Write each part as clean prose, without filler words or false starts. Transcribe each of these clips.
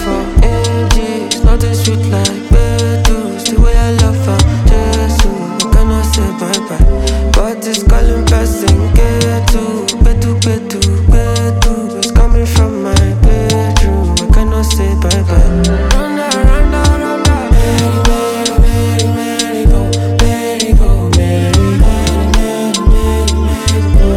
for ages. Nothing sweet like Betus. The way I love her, Jesus. I cannot say bye bye, but it's calling passing. Get to, betu, betu, betu. It's coming from my bedroom. I cannot say bye bye. Run down, run down, run down. Mary, Mary, Mary, go, Mary, go, Mary, Mary, Mary, Mary, Mary, go.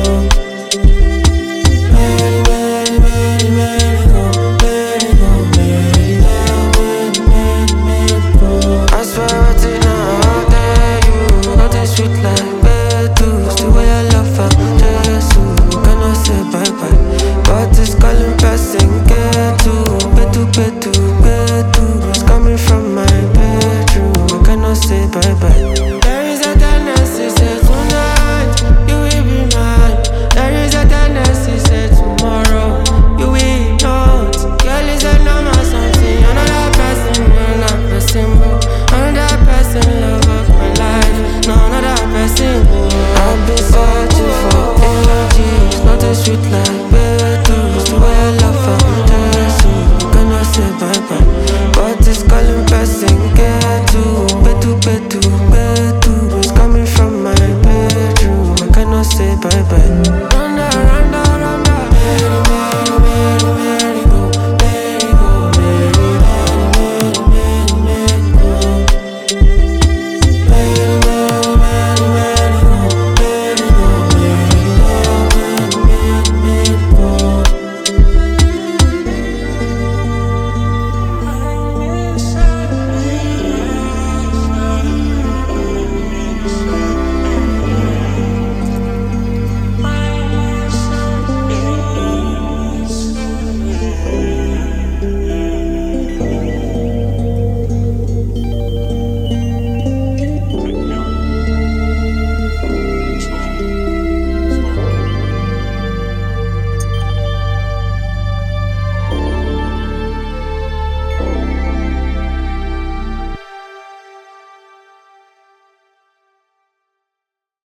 Mary, Mary, Mary, Mary, go, Mary, go, Mary, Mary, Mary, Mary, go. I swear right now, I'll tell you, nothing sweet like Betus. The way I love her, Jesus. Cannot say bye bye, but it's calling passing. Get to, betu, betu.